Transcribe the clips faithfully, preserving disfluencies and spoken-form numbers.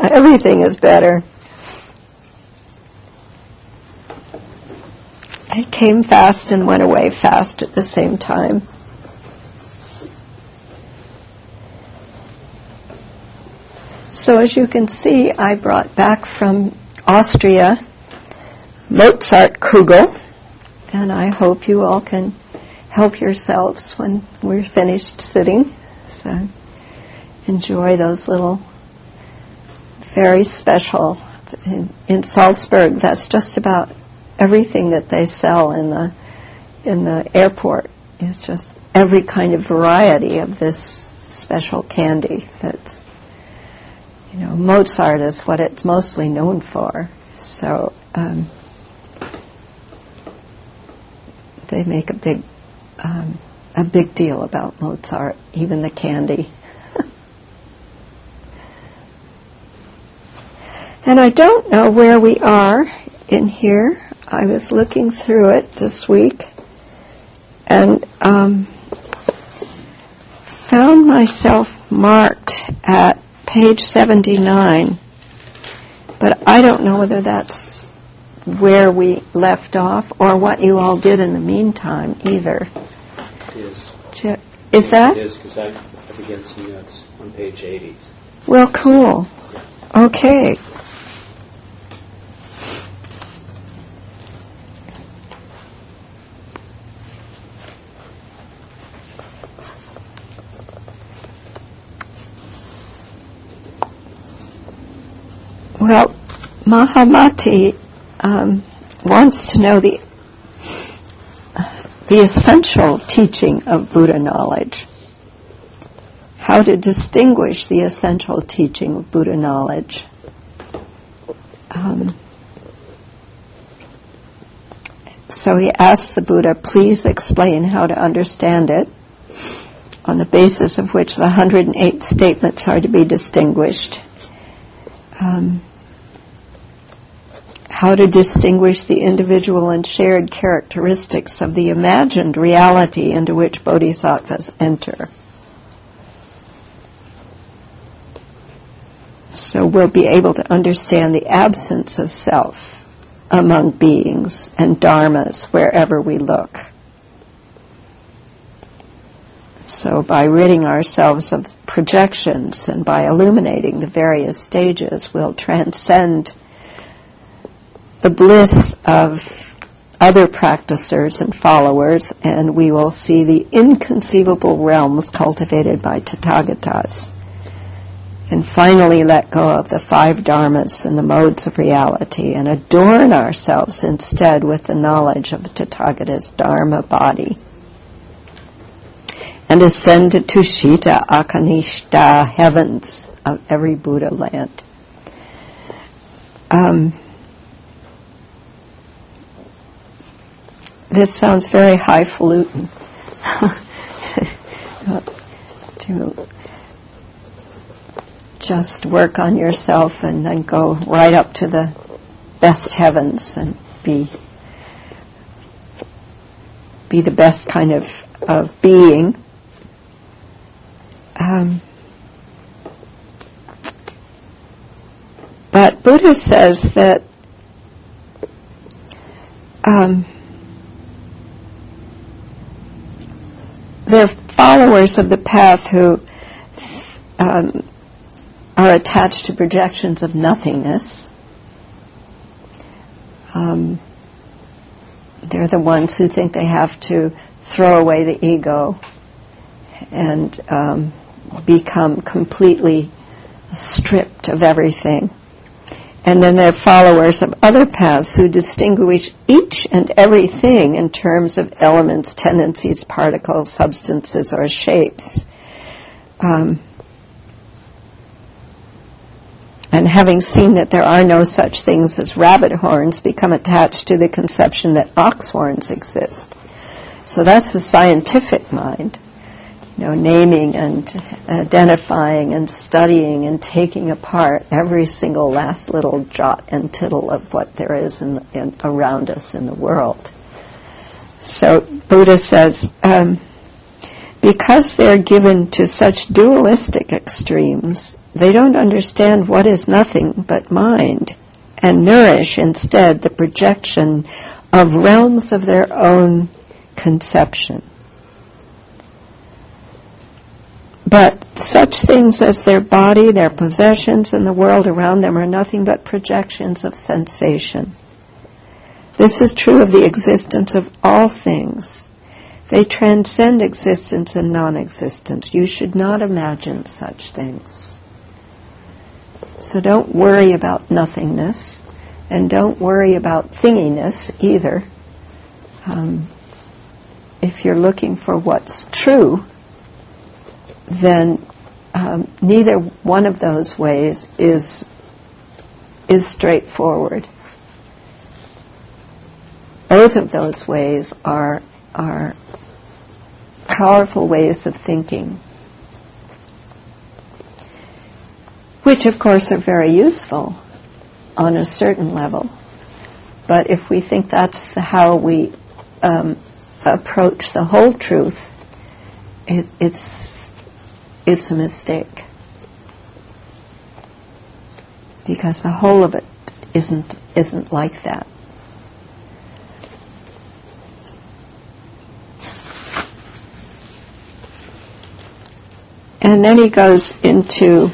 Yeah, everything is better. It came fast and went away fast at the same time. So as you can see, I brought back from Austria Mozart Kugel, and I hope you all can help yourselves when we're finished sitting. So enjoy those little, very special. In, in Salzburg, that's just about everything that they sell in the in the airport. It's just every kind of variety of this special candy. That's, you know, Mozart is what it's mostly known for. So um, they make a big um, a big deal about Mozart, even the candy. And I don't know where we are in here. I was looking through it this week and um, found myself marked at page seventy-nine. But I don't know whether that's where we left off or what you all did in the meantime either. It is. Che- is that? It is, because I, I began some notes on page eighty. Well, cool. Okay. Well, Mahamati um, wants to know the the essential teaching of Buddha knowledge. How to distinguish the essential teaching of Buddha knowledge. Um, so he asks the Buddha, please explain how to understand it, on the basis of which the one hundred eight statements are to be distinguished. Um, how to distinguish the individual and shared characteristics of the imagined reality into which bodhisattvas enter. So we'll be able to understand the absence of self among beings and dharmas wherever we look. So by ridding ourselves of projections and by illuminating the various stages, we'll transcend the bliss of other practicers and followers, and we will see the inconceivable realms cultivated by Tathagatas, and finally let go of the five dharmas and the modes of reality and adorn ourselves instead with the knowledge of Tathagata's dharma body, and ascend to Tushita Akanishta heavens of every Buddha land. Um, this sounds very highfalutin. to just work on yourself and then go right up to the best heavens and be be the best kind of, of being. Um, but Buddha says that um, there are followers of the path who um, are attached to projections of nothingness. Um, they're the ones who think they have to throw away the ego and um, become completely stripped of everything. And then there are followers of other paths who distinguish each and everything in terms of elements, tendencies, particles, substances, or shapes. Um, and having seen that there are no such things as rabbit horns, become attached to the conception that ox horns exist. So that's the scientific mind. You know, naming and identifying and studying and taking apart every single last little jot and tittle of what there is in, in, around us in the world. So Buddha says, um, because they're given to such dualistic extremes, they don't understand what is nothing but mind, and nourish instead the projection of realms of their own conception. But such things as their body, their possessions, and the world around them are nothing but projections of sensation. This is true of the existence of all things. They transcend existence and non-existence. You should not imagine such things. So don't worry about nothingness, and don't worry about thinginess either. Um, if you're looking for what's true, then um, neither one of those ways is is straightforward. Both of those ways are are powerful ways of thinking, which of course are very useful on a certain level. But if we think that's the how we um, approach the whole truth, it, it's it's a mistake, because the whole of it isn't isn't like that. And then he goes into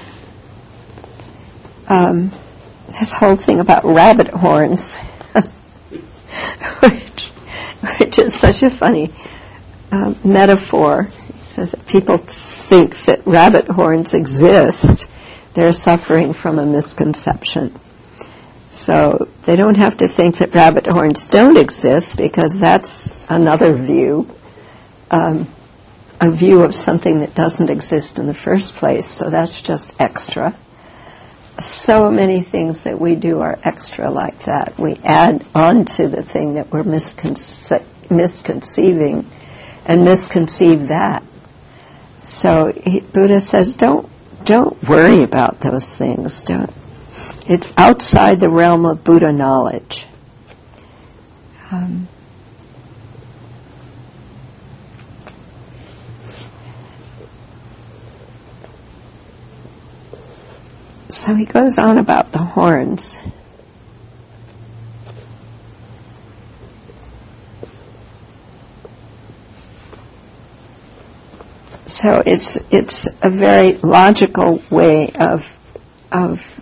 um, this whole thing about rabbit horns, which, which is such a funny uh, metaphor. He says that people think that rabbit horns exist. They're suffering from a misconception. So they don't have to think that rabbit horns don't exist, because that's another view. Um, a view of something that doesn't exist in the first place, so that's just extra. So many things that we do are extra like that. We add on to the thing that we're misconce- misconceiving and misconceive that. So he, Buddha says, don't don't worry about those things. Don't. It's outside the realm of Buddha knowledge. Um, So he goes on about the horns. So it's it's a very logical way of of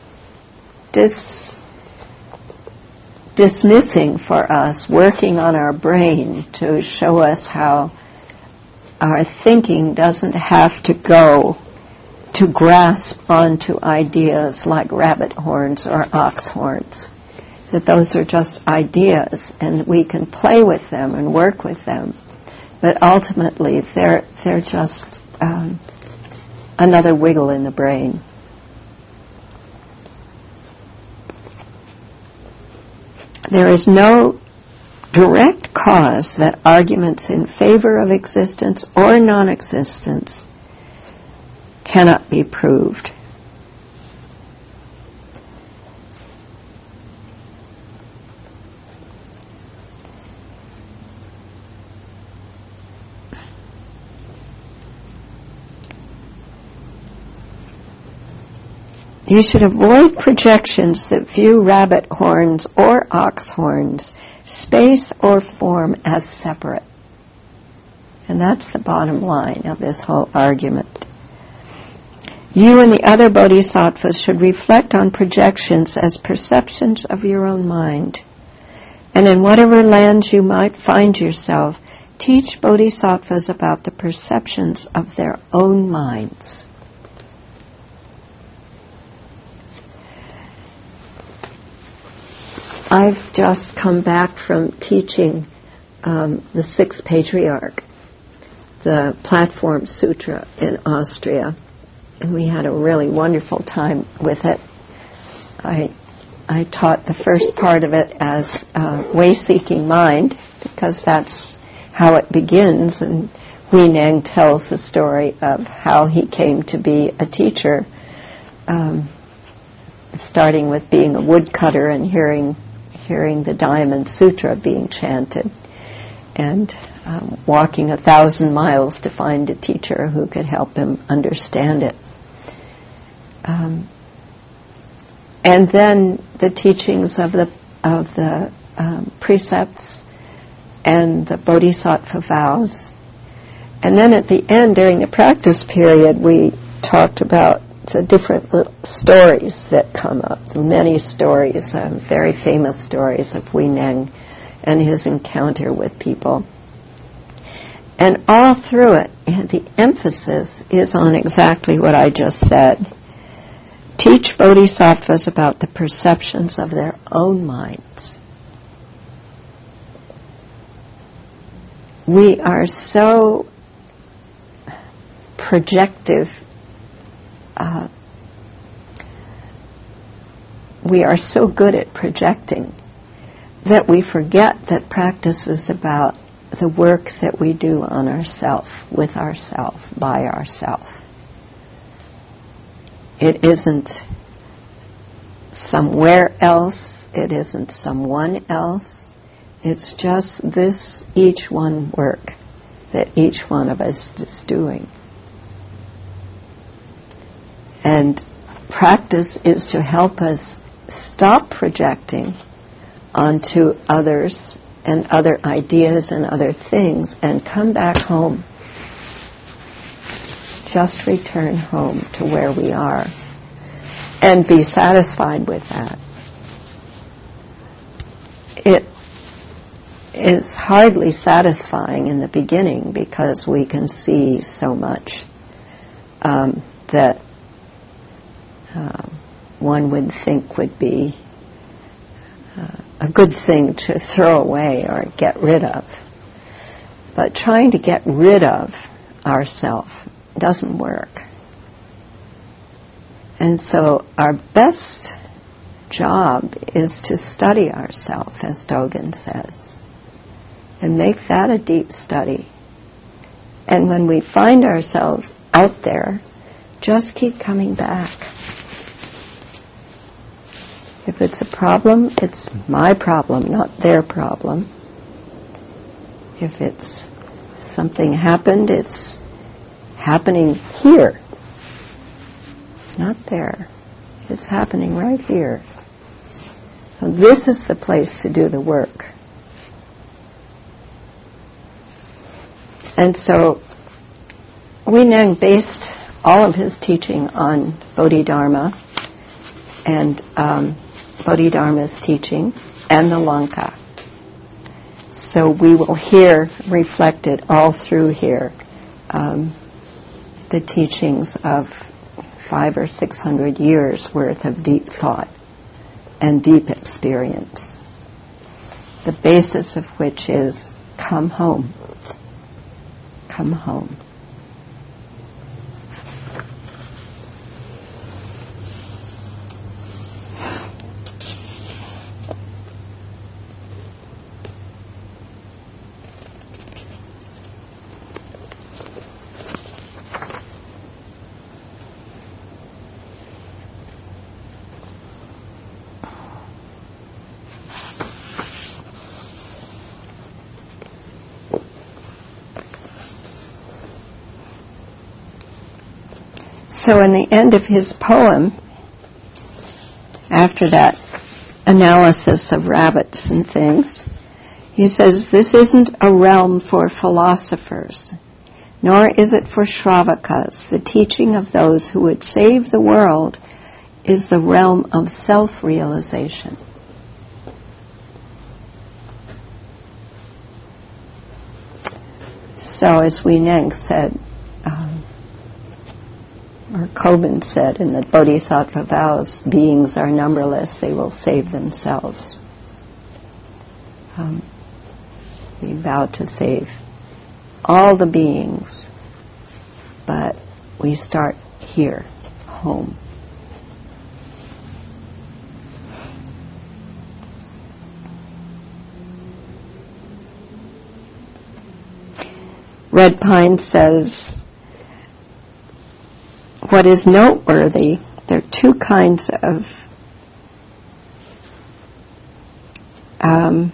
dis, dismissing for us, working on our brain to show us how our thinking doesn't have to go to grasp onto ideas like rabbit horns or ox horns, that those are just ideas and we can play with them and work with them, but ultimately they're they're just um, another wiggle in the brain. There is no direct cause that arguments in favor of existence or non-existence cannot be proved. You should avoid projections that view rabbit horns or ox horns, space or form, as separate. And that's the bottom line of this whole argument. You and the other bodhisattvas should reflect on projections as perceptions of your own mind. And in whatever lands you might find yourself, teach bodhisattvas about the perceptions of their own minds. I've just come back from teaching um, the Sixth Patriarch, the Platform Sutra in Austria. And we had a really wonderful time with it. I I taught the first part of it as uh, way-seeking mind, because that's how it begins. And Huineng tells the story of how he came to be a teacher, um, starting with being a woodcutter and hearing hearing the Diamond Sutra being chanted, and um, walking a thousand miles to find a teacher who could help him understand it. um, and then the teachings of the of the um, precepts and the Bodhisattva vows. And then at the end, during the practice period, we talked about the different little stories that come up, the many stories, um, very famous stories of Huineng and his encounter with people. And all through it, the emphasis is on exactly what I just said. Teach bodhisattvas about the perceptions of their own minds. We are so projective. Uh, we are so good at projecting that we forget that practice is about the work that we do on ourself, with ourself, by ourself. It isn't somewhere else. It isn't someone else. It's just this each one work that each one of us is doing. And practice is to help us stop projecting onto others and other ideas and other things and come back home. Just return home to where we are and be satisfied with that. It is hardly satisfying in the beginning because we can see so much um, that uh, one would think would be uh, a good thing to throw away or get rid of. But trying to get rid of ourself doesn't work. And so our best job is to study ourselves, as Dogen says, and make that a deep study. And when we find ourselves out there, just keep coming back. If it's a problem, it's my problem, not their problem. If it's something happened, it's happening here. It's not there. It's happening right here. So this is the place to do the work. And so Huineng based all of his teaching on Bodhidharma and um, Bodhidharma's teaching and the Lanka. So we will hear reflected all through here um, the teachings of five or six hundred years worth of deep thought and deep experience, the basis of which is come home, come home. So in the end of his poem, after that analysis of rabbits and things, he says, this isn't a realm for philosophers, nor is it for Shravakas. The teaching of those who would save the world is the realm of self-realization. So as Huineng said, um, or Kobun said in the Bodhisattva vows, beings are numberless, they will save themselves. Um, we vow to save all the beings, but we start here, home. Red Pine says, what is noteworthy, there are two kinds of um,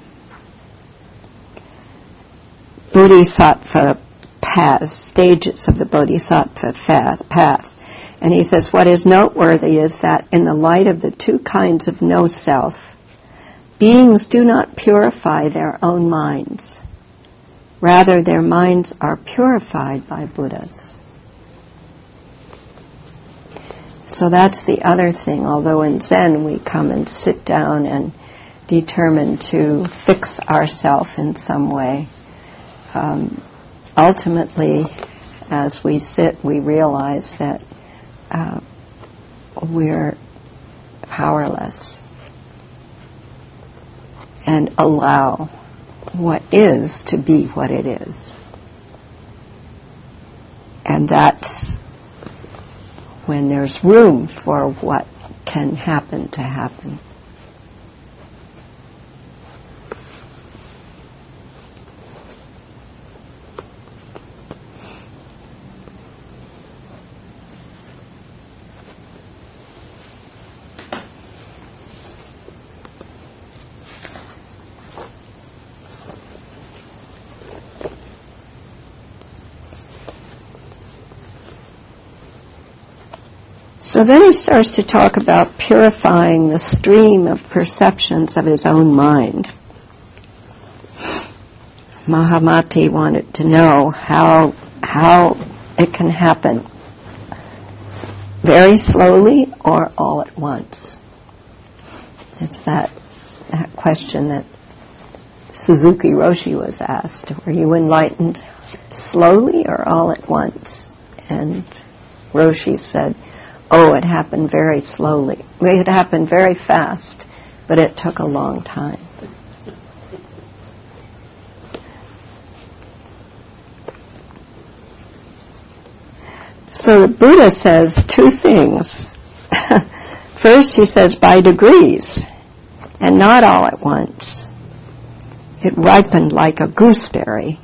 Bodhisattva paths, stages of the Bodhisattva path. And he says, what is noteworthy is that in the light of the two kinds of no-self, beings do not purify their own minds. Rather, their minds are purified by Buddhas. So that's the other thing. Although in Zen we come and sit down and determine to fix ourselves in some way, um, ultimately, as we sit, we realize that uh, we're powerless and allow what is to be what it is. And that's when there's room for what can happen to happen. So then he starts to talk about purifying the stream of perceptions of his own mind. Mahamati wanted to know how how it can happen, very slowly or all at once. It's that that question that Suzuki Roshi was asked: were you enlightened slowly or all at once? And Roshi said, oh, it happened very slowly. It happened very fast, but it took a long time. So the Buddha says two things. First, he says by degrees, and not all at once. It ripened like a gooseberry.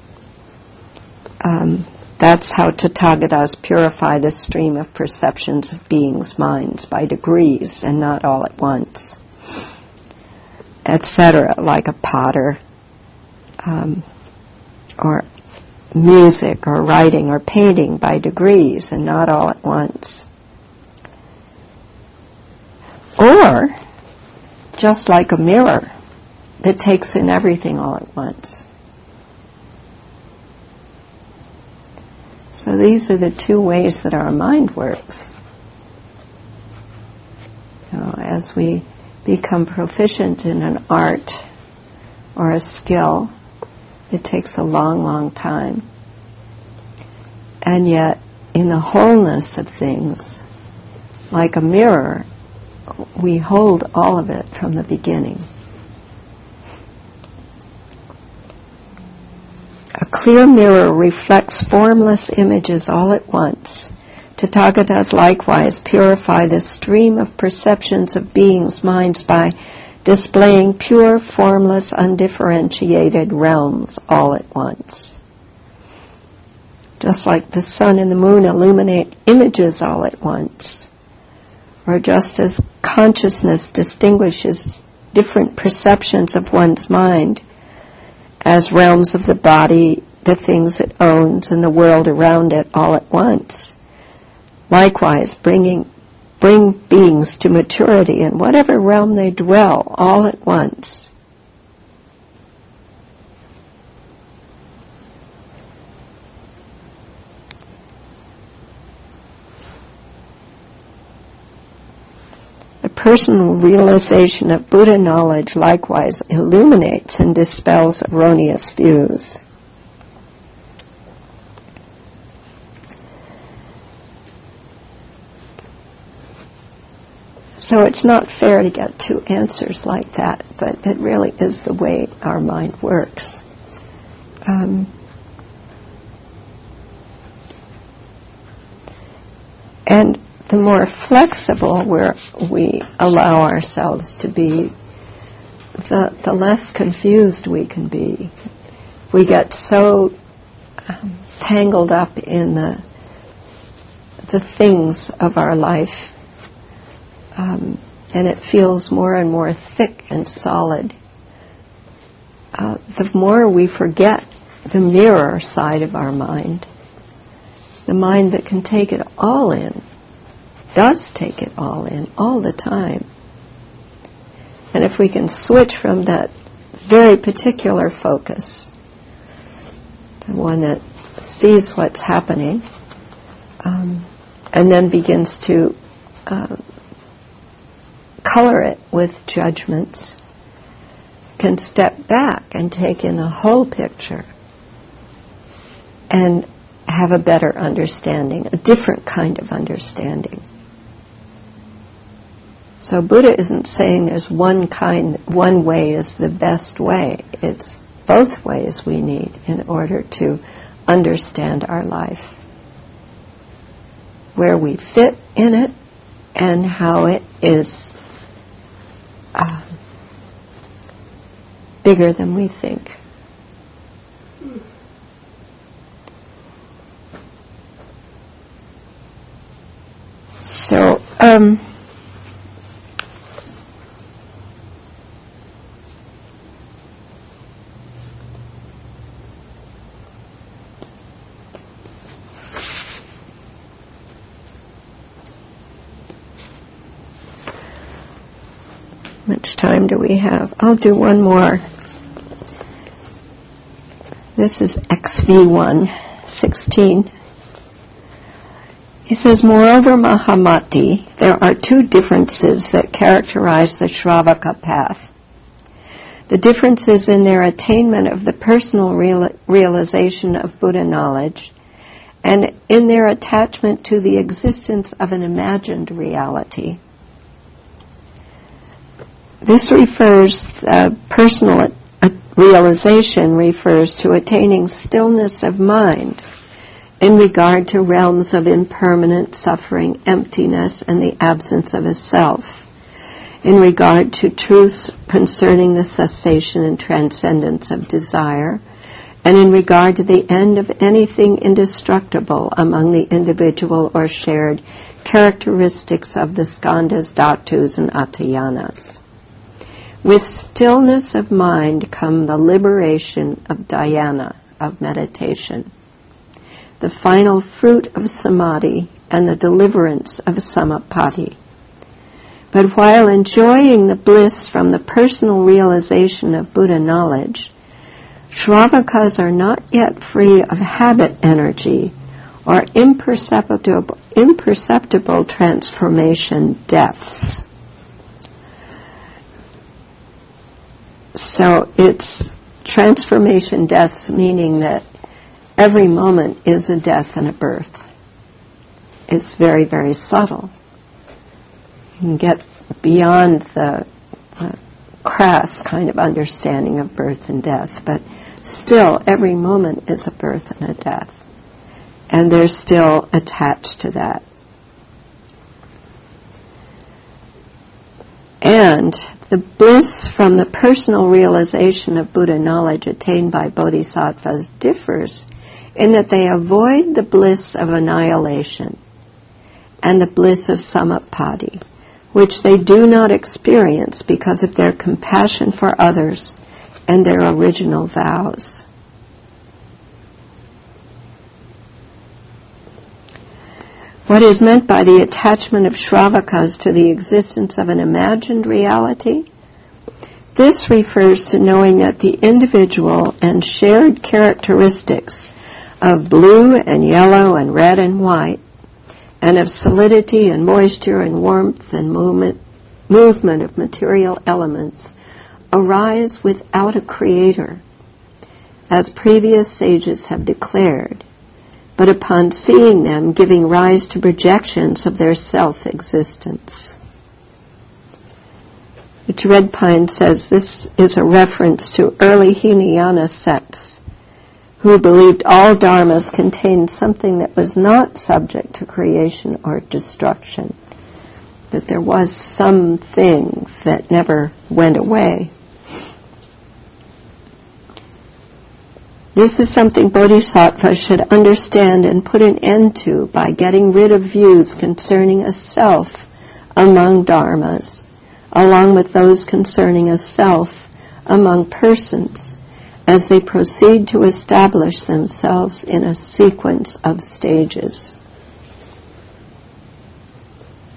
Um, That's how Tathagatas purify the stream of perceptions of beings' minds, by degrees and not all at once, et cetera, like a potter, um, or music, or writing, or painting, by degrees and not all at once. Or, just like a mirror that takes in everything all at once. So these are the two ways that our mind works. You know, as we become proficient in an art or a skill, it takes a long, long time. And yet, in the wholeness of things, like a mirror, we hold all of it from the beginning. A clear mirror reflects formless images all at once. Tathagatas likewise purify the stream of perceptions of beings' minds by displaying pure, formless, undifferentiated realms all at once. Just like the sun and the moon illuminate images all at once, or just as consciousness distinguishes different perceptions of one's mind as realms of the body, the things it owns, and the world around it all at once. Likewise, bringing bring beings to maturity in whatever realm they dwell all at once. The personal realization of Buddha knowledge likewise illuminates and dispels erroneous views. So it's not fair to get two answers like that, but it really is the way our mind works. Um, and the more flexible we're, we allow ourselves to be, the, the less confused we can be. We get so um, tangled up in the the things of our life, um, and it feels more and more thick and solid. Uh, the more we forget the mirror side of our mind, the mind that can take it all in, does take it all in, all the time. And if we can switch from that very particular focus, the one that sees what's happening, um, and then begins to uh, color it with judgments, can step back and take in the whole picture and have a better understanding, a different kind of understanding. So Buddha isn't saying there's one kind, one way is the best way. It's both ways we need in order to understand our life. Where we fit in it and how it is uh, bigger than we think. So, um, much time do we have? I'll do one more. This is X V one, sixteen. He says, moreover, Mahamati, there are two differences that characterize the Shravaka path. The difference is in their attainment of the personal real- realization of Buddha knowledge and in their attachment to the existence of an imagined reality. This refers, uh, personal uh, realization refers to attaining stillness of mind in regard to realms of impermanent suffering, emptiness, and the absence of a self, in regard to truths concerning the cessation and transcendence of desire, and in regard to the end of anything indestructible among the individual or shared characteristics of the skandhas, dhatus, and atayanas. With stillness of mind come the liberation of dhyana, of meditation, the final fruit of samadhi, and the deliverance of samapatti. But while enjoying the bliss from the personal realization of Buddha knowledge, Shravakas are not yet free of habit energy or imperceptible, imperceptible transformation deaths. So it's transformation deaths, meaning that every moment is a death and a birth. It's very, very subtle. You can get beyond the uh, crass kind of understanding of birth and death, but still every moment is a birth and a death. And they're still attached to that. And the bliss from the personal realization of Buddha knowledge attained by bodhisattvas differs in that they avoid the bliss of annihilation and the bliss of samapatti, which they do not experience because of their compassion for others and their original vows. What is meant by the attachment of Shravakas to the existence of an imagined reality? This refers to knowing that the individual and shared characteristics of blue and yellow and red and white, and of solidity and moisture and warmth and movement, movement of material elements, arise without a creator, as previous sages have declared, but upon seeing them giving rise to projections of their self-existence. Which Red Pine says this is a reference to early Hinayana sects who believed all dharmas contained something that was not subject to creation or destruction, that there was something that never went away. This is something bodhisattvas should understand and put an end to by getting rid of views concerning a self among dharmas, along with those concerning a self among persons, as they proceed to establish themselves in a sequence of stages.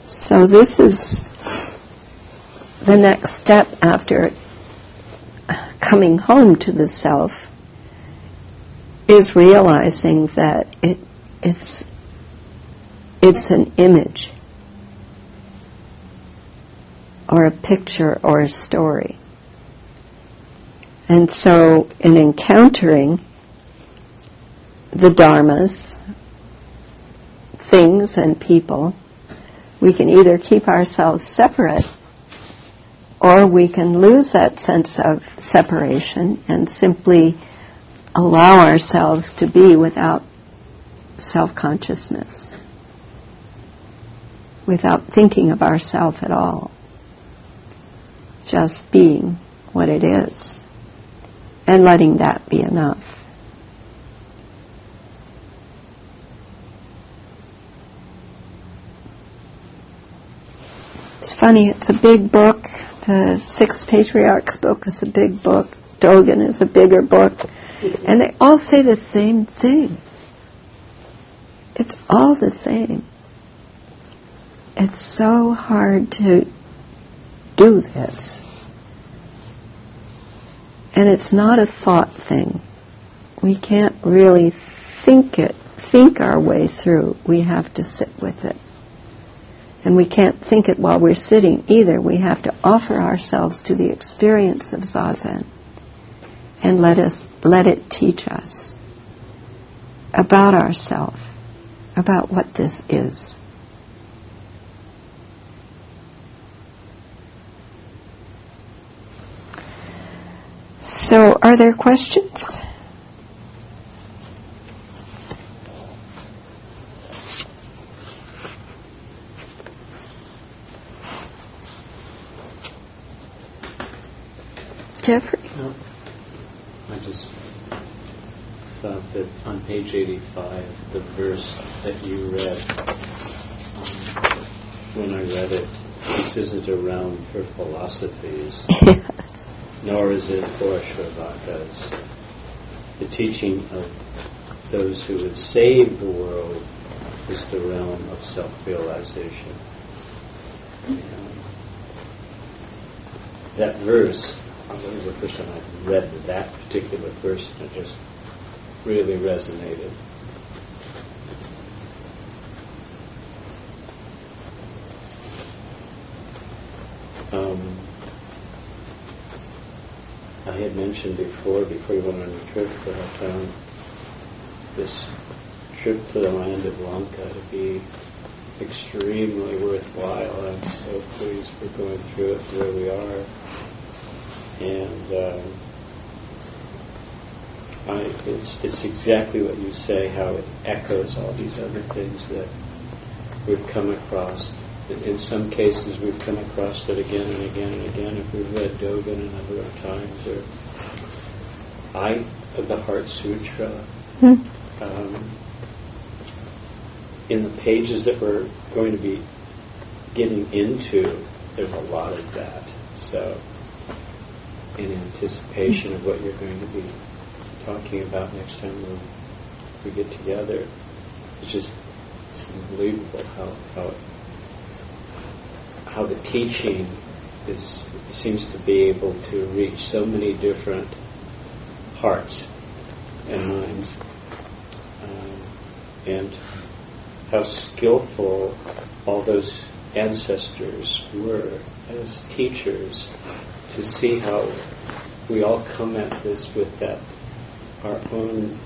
So this is the next step after coming home to the self, is realizing that it it's it's an image or a picture or a story. And so in encountering the dharmas, things and people, we can either keep ourselves separate or we can lose that sense of separation and simply allow ourselves to be without self-consciousness, without thinking of ourself at all, just being what it is, and letting that be enough. It's funny, it's a big book. The Six Patriarchs book is a big book. Dogen is a bigger book. And they all say the same thing. It's all the same. It's so hard to do this. And it's not a thought thing. We can't really think it, think our way through. We have to sit with it. And we can't think it while we're sitting either. We have to offer ourselves to the experience of Zazen and let us let it teach us about ourselves, about what this is. So, are there questions? Jeffrey? No. I just thought that on page eighty-five, the verse that you read, um, when I read it, this isn't a realm for philosophies, Yes. nor is it for Shravakas. The teaching of those who would save the world is the realm of self-realization. And that verse, it was the first time I read that particular verse, and it just really resonated. Um, I had mentioned before, before we went on the trip, that I found this trip to the land of Lanka to be extremely worthwhile. I'm so pleased we're going through it where we are. And um, I, it's, it's exactly what you say, how it echoes all these other things that we've come across. In, in some cases, we've come across it again and again and again. If we've read Dogen a number of times, or I, the Heart Sutra, Hmm. um, in the pages that we're going to be getting into, there's a lot of that. So, in anticipation of what you're going to be talking about next time we, we get together, it's just it's unbelievable how how how the teaching is seems to be able to reach so many different hearts and minds, um, and how skillful all those ancestors were as teachers, to see how we all come at this with that our own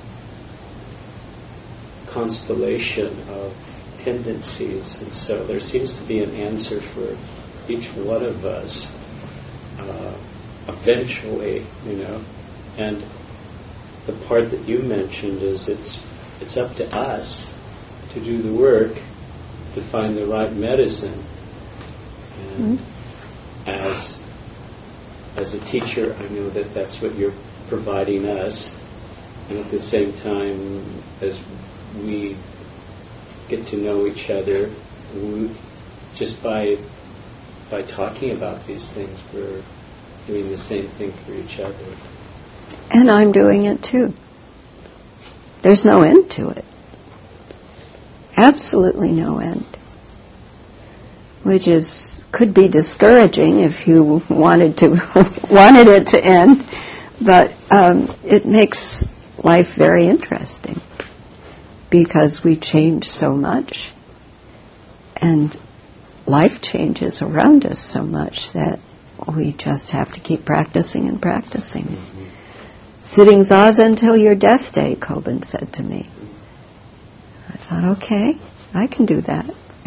constellation of tendencies, and so there seems to be an answer for each one of us uh, eventually, you know. And the part that you mentioned is it's it's up to us to do the work to find the right medicine. And mm-hmm. as as a teacher, I know that that's what you're providing us, and at the same time, as we get to know each other, we, just by by talking about these things, we're doing the same thing for each other. And I'm doing it too. There's no end to it. Absolutely no end. which is could be discouraging if you wanted to wanted it to end, but um, it makes life very interesting because we change so much, and life changes around us so much that we just have to keep practicing and practicing. Mm-hmm. Sitting zazen until your death day, Kobun said to me. I thought, okay, I can do that.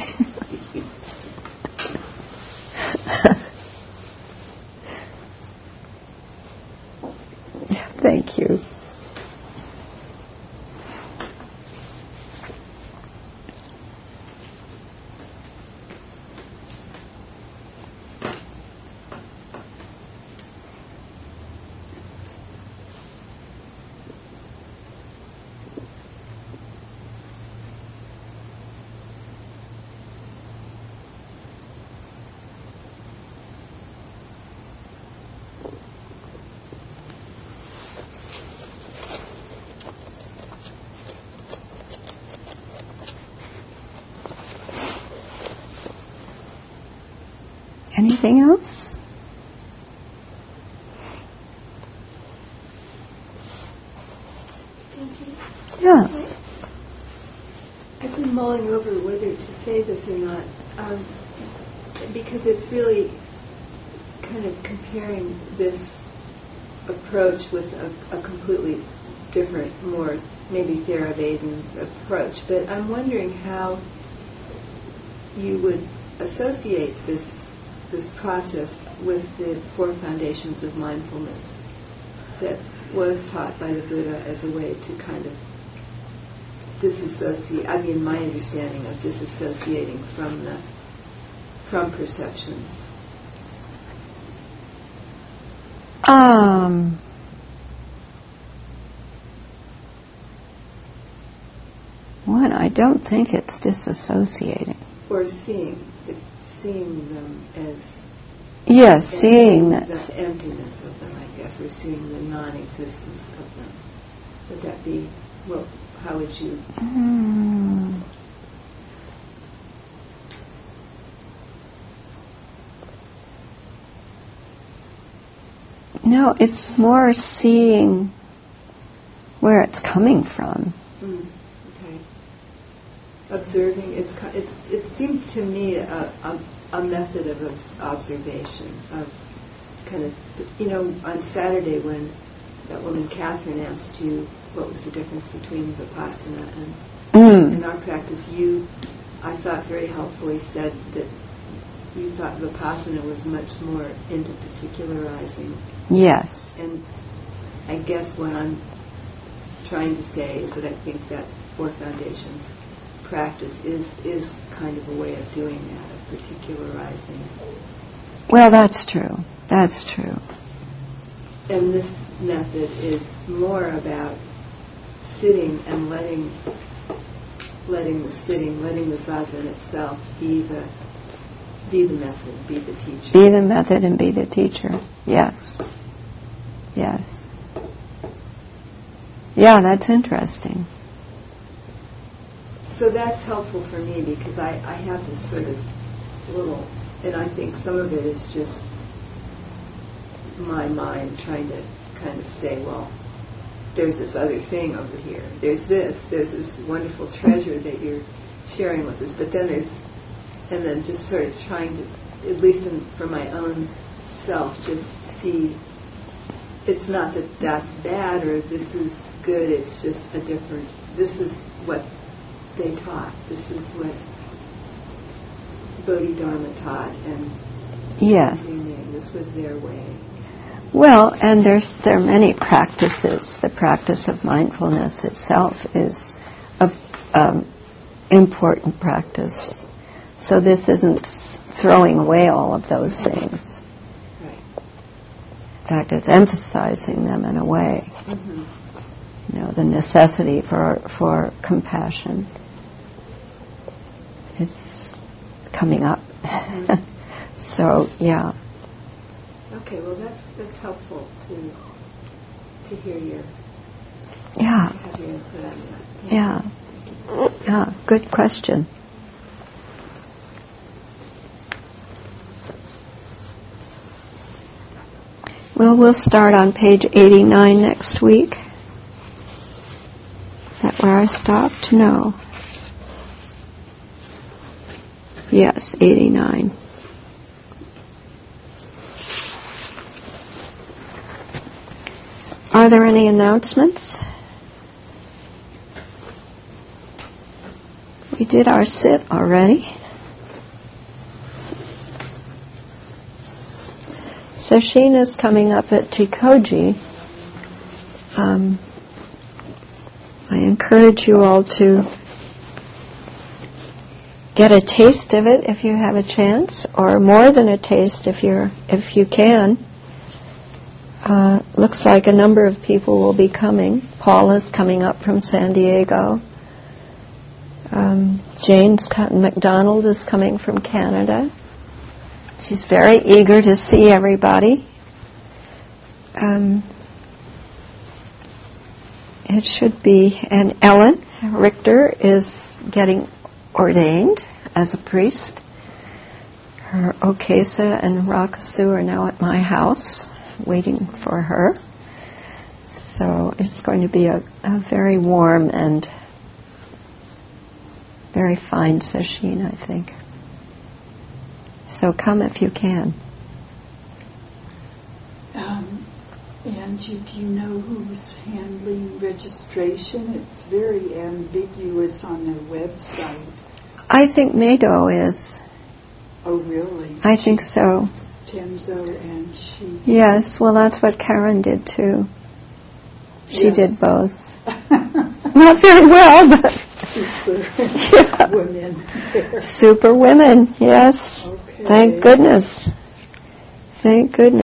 Thank you. Anything else? Yeah. I've been mulling over whether to say this or not, um, because it's really kind of comparing this approach with a, a completely different, more maybe Theravada approach. But I'm wondering how you would associate this this process with the four foundations of mindfulness that was taught by the Buddha as a way to kind of disassociate, I mean my understanding of disassociating from the from perceptions. Um one, I don't think it's disassociating. Or seeing it, seeing them as yes, seeing that the emptiness of them, I guess, or seeing the non-existence of them. Would that be, well, how would you? Mm. No, it's more seeing where it's coming from. Mm, okay. Observing, it's it's it seemed to me a, a, a method of observation, of kind of, you know, on Saturday when that woman Catherine asked you what was the difference between Vipassana and Mm. in our practice, you, I thought very helpfully said that you thought Vipassana was much more into particularizing. Yes. And I guess what I'm trying to say is that I think that Four Foundations practice is, is kind of a way of doing that, of particularizing. Well, that's true. That's true. And this method is more about sitting and letting letting the sitting, letting the zazen itself be the be the method, be the teacher. Be the method and be the teacher. Yes. Yes. Yeah, that's interesting. So that's helpful for me because I, I have this sort of little, and I think some of it is just my mind trying to kind of say, well, there's this other thing over here. There's this. There's this wonderful treasure that you're sharing with us. But then there's, and then just sort of trying to, at least in, for my own self, just see, it's not that that's bad or this is good. It's just a different, this is what they taught. This is what Bodhidharma taught. And yes. This was their way. Well, and there's there are many practices. The practice of mindfulness itself is a um, important practice. So this isn't throwing away all of those things. Right. In fact, it's emphasizing them in a way. Mm-hmm. You know, the necessity for for compassion. It's coming up. Mm-hmm. So, yeah. Okay, well that's that's helpful to to hear your yeah to have your input on that. Thank yeah you. yeah good question. Well, we'll start on page eighty-nine next week. Is that where I stopped? No. Yes, eighty-nine. Are there any announcements? We did our sit already. Sashina's coming up at Chikoji. Um, I encourage you all to get a taste of it if you have a chance, or more than a taste if you're if you can. Uh, looks like a number of people will be coming. Paula's coming up from San Diego. Um, Jane McDonald is coming from Canada. She's very eager to see everybody. Um, it should be, and Ellen Richter is getting ordained as a priest. Her Okesa and Rakasu are now at my house waiting for her. So it's going to be a, a very warm and very fine session, I think. So come if you can. Um, Angie, do you know who's handling registration? It's very ambiguous on their website. I think Mado is. Oh, really? I think so. Tenzo and she. Yes, well, that's what Karen did too. She Yes. did both. Not very well, but Super yeah. women there. Super women, yes. Okay. Thank goodness. Thank goodness.